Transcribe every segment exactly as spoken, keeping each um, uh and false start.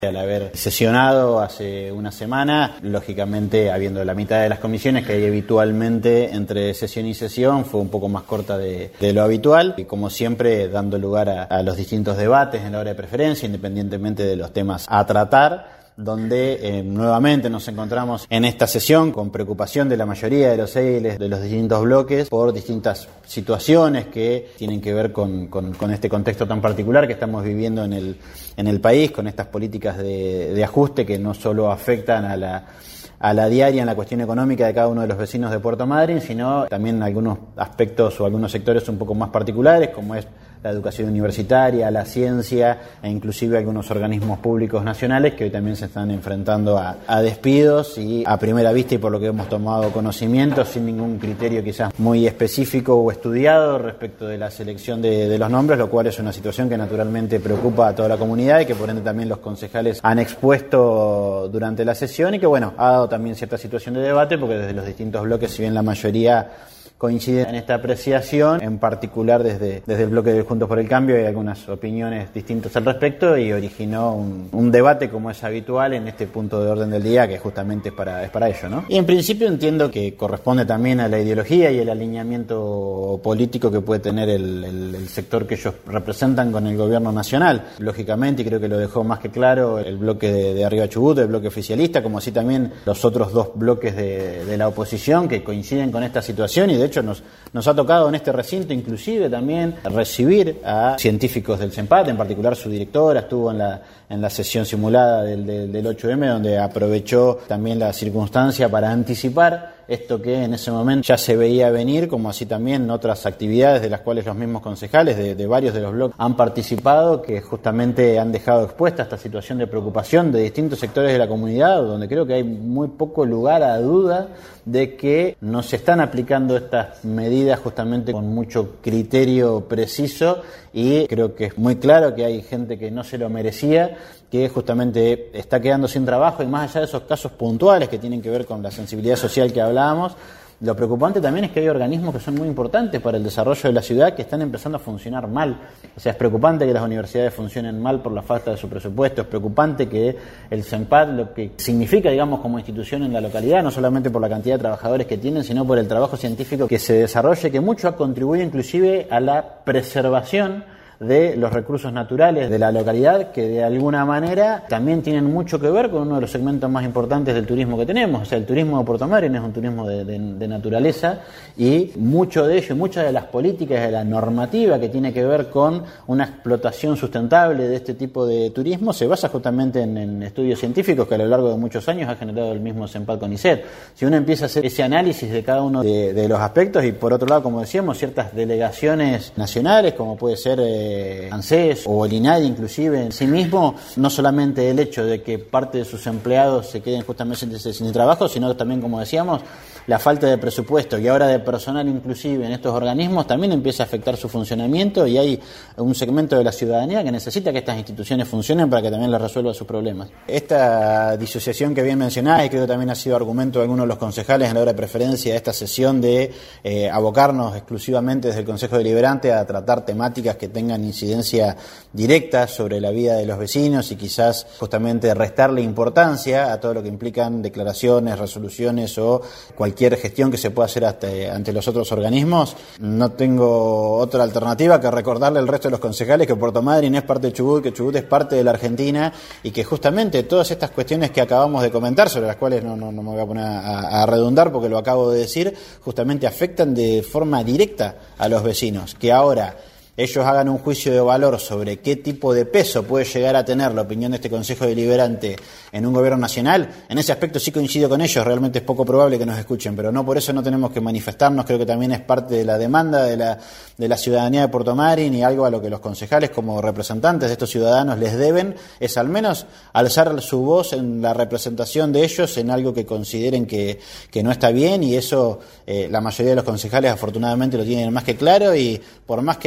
Al haber sesionado hace una semana, lógicamente, habiendo la mitad de las comisiones que hay habitualmente entre sesión y sesión, fue un poco más corta de, de lo habitual, y como siempre dando lugar a, a los distintos debates en la hora de preferencia, independientemente de los temas a tratar, donde eh, nuevamente nos encontramos en esta sesión con preocupación de la mayoría de los ediles de los distintos bloques por distintas situaciones que tienen que ver con, con, con este contexto tan particular que estamos viviendo en el, en el país, con estas políticas de, de ajuste que no solo afectan a la a la diaria en la cuestión económica de cada uno de los vecinos de Puerto Madryn, sino también algunos aspectos o algunos sectores un poco más particulares, como es la educación universitaria, la ciencia e inclusive algunos organismos públicos nacionales que hoy también se están enfrentando a, a despidos y a primera vista y por lo que hemos tomado conocimiento, sin ningún criterio quizás muy específico o estudiado respecto de la selección de, de los nombres, lo cual es una situación que naturalmente preocupa a toda la comunidad y que por ende también los concejales han expuesto durante la sesión y que bueno, ha dado también cierta situación de debate porque desde los distintos bloques, si bien la mayoría coinciden en esta apreciación, en particular desde, desde el bloque de Juntos por el Cambio hay algunas opiniones distintas al respecto y originó un, un debate como es habitual en este punto de orden del día que justamente es para, es para ello, ¿no? Y en principio entiendo que corresponde también a la ideología y el alineamiento político que puede tener el, el, el sector que ellos representan con el gobierno nacional. Lógicamente, y creo que lo dejó más que claro el bloque de, de Arriba Chubut, el bloque oficialista, como así también los otros dos bloques de, de la oposición que coinciden con esta situación y de De hecho, nos, nos ha tocado en este recinto inclusive también recibir a científicos del CENPAT, en particular su directora estuvo en la, en la sesión simulada del, del, del ocho eme, donde aprovechó también la circunstancia para anticipar esto que en ese momento ya se veía venir, como así también otras actividades de las cuales los mismos concejales de, de varios de los bloques han participado, que justamente han dejado expuesta esta situación de preocupación de distintos sectores de la comunidad, donde creo que hay muy poco lugar a duda de que no se están aplicando estas medidas justamente con mucho criterio preciso y creo que es muy claro que hay gente que no se lo merecía, que justamente está quedando sin trabajo y más allá de esos casos puntuales que tienen que ver con la sensibilidad social que hablábamos, lo preocupante también es que hay organismos que son muy importantes para el desarrollo de la ciudad que están empezando a funcionar mal. O sea, es preocupante que las universidades funcionen mal por la falta de su presupuesto, es preocupante que el CENPAT, lo que significa, digamos, como institución en la localidad, no solamente por la cantidad de trabajadores que tienen, sino por el trabajo científico que se desarrolle, que mucho ha contribuido inclusive a la preservación de los recursos naturales de la localidad que de alguna manera también tienen mucho que ver con uno de los segmentos más importantes del turismo que tenemos. O sea, el turismo de Puerto Madryn es un turismo de, de, de naturaleza y mucho de ello, muchas de las políticas de la normativa que tiene que ver con una explotación sustentable de este tipo de turismo se basa justamente en, en estudios científicos que a lo largo de muchos años ha generado el mismo CENPAT CONICET. Si uno empieza a hacer ese análisis de cada uno de, de los aspectos y por otro lado, como decíamos, ciertas delegaciones nacionales como puede ser eh, ANSES o el INADI inclusive en sí mismo, no solamente el hecho de que parte de sus empleados se queden justamente sin trabajo, sino también, como decíamos, la falta de presupuesto y ahora de personal inclusive en estos organismos también empieza a afectar su funcionamiento y hay un segmento de la ciudadanía que necesita que estas instituciones funcionen para que también les resuelva sus problemas. Esta disociación que bien mencionáis, creo que también ha sido argumento de algunos de los concejales en la hora de preferencia de esta sesión de eh, abocarnos exclusivamente desde el Consejo Deliberante a tratar temáticas que tengan incidencia directa sobre la vida de los vecinos y quizás justamente restarle importancia a todo lo que implican declaraciones, resoluciones o cualquier gestión que se pueda hacer ante, ante los otros organismos. No tengo otra alternativa que recordarle al resto de los concejales que Puerto Madryn es parte de Chubut, que Chubut es parte de la Argentina y que justamente todas estas cuestiones que acabamos de comentar, sobre las cuales no, no, no me voy a poner a, a redundar porque lo acabo de decir, justamente afectan de forma directa a los vecinos, que ahora ellos hagan un juicio de valor sobre qué tipo de peso puede llegar a tener la opinión de este Consejo Deliberante en un gobierno nacional. En ese aspecto sí coincido con ellos, realmente es poco probable que nos escuchen, pero no por eso no tenemos que manifestarnos, creo que también es parte de la demanda de la, de la ciudadanía de Puerto Madryn y algo a lo que los concejales como representantes de estos ciudadanos les deben, es al menos alzar su voz en la representación de ellos en algo que consideren que, que no está bien y eso eh, la mayoría de los concejales afortunadamente lo tienen más que claro y por más que en Nación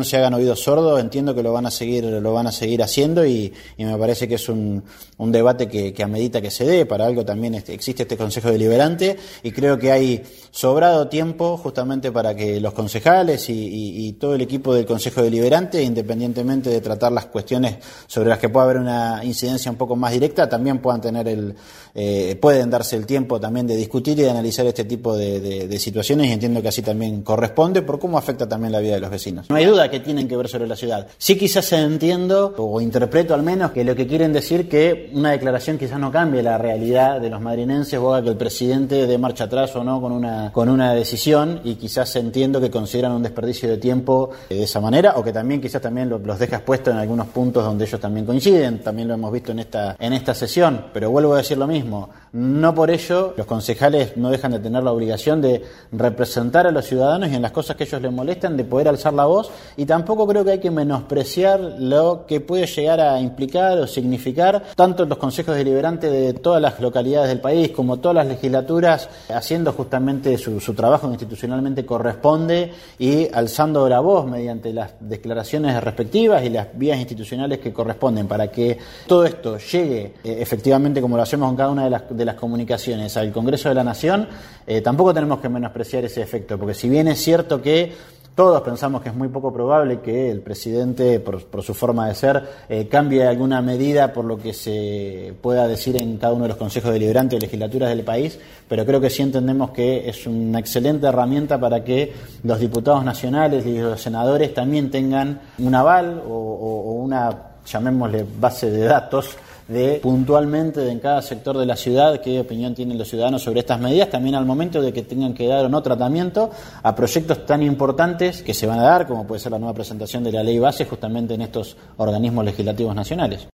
se hagan oídos sordos, entiendo que lo van a seguir, lo van a seguir haciendo y, y me parece que es un, un debate que, que amerita que se dé. Para algo también este, existe este Consejo Deliberante y creo que hay sobrado tiempo justamente para que los concejales y, y, y todo el equipo del Consejo Deliberante, independientemente de tratar las cuestiones sobre las que pueda haber una incidencia un poco más directa, también puedan tener el, eh, pueden darse el tiempo también de discutir y de analizar este tipo de, de, de situaciones, y entiendo que así también corresponde por cómo afecta también la vida de los vecinos. No hay duda que tienen que ver sobre la ciudad. Sí, quizás entiendo o interpreto al menos que lo que quieren decir que una declaración quizás no cambie la realidad de los madrinenses o haga que el presidente dé marcha atrás o no con una, con una decisión, y quizás entiendo que consideran un desperdicio de tiempo de esa manera, o que también quizás también los deja expuestos en algunos puntos donde ellos también coinciden, también lo hemos visto en esta, en esta sesión, pero vuelvo a decir lo mismo, no por ello los concejales no dejan de tener la obligación de representar a los ciudadanos y en las cosas que ellos les molestan, de poder alzar la voz, y tampoco creo que hay que menospreciar lo que puede llegar a implicar o significar tanto los consejos deliberantes de todas las localidades del país como todas las legislaturas haciendo justamente su, su trabajo que institucionalmente corresponde y alzando la voz mediante las declaraciones respectivas y las vías institucionales que corresponden para que todo esto llegue eh, efectivamente, como lo hacemos en cada una de las, de las comunicaciones, al Congreso de la Nación. Eh, tampoco tenemos que menospreciar ese efecto, porque si bien es cierto que todos pensamos que es muy poco probable que el presidente, por, por su forma de ser, eh, cambie alguna medida por lo que se pueda decir en cada uno de los consejos deliberantes o legislaturas del país, pero creo que sí entendemos que es una excelente herramienta para que los diputados nacionales y los senadores también tengan un aval o, o, o una, llamémosle, base de datos de puntualmente de en cada sector de la ciudad qué opinión tienen los ciudadanos sobre estas medidas, también al momento de que tengan que dar o no tratamiento a proyectos tan importantes que se van a dar, como puede ser la nueva presentación de la ley base justamente en estos organismos legislativos nacionales.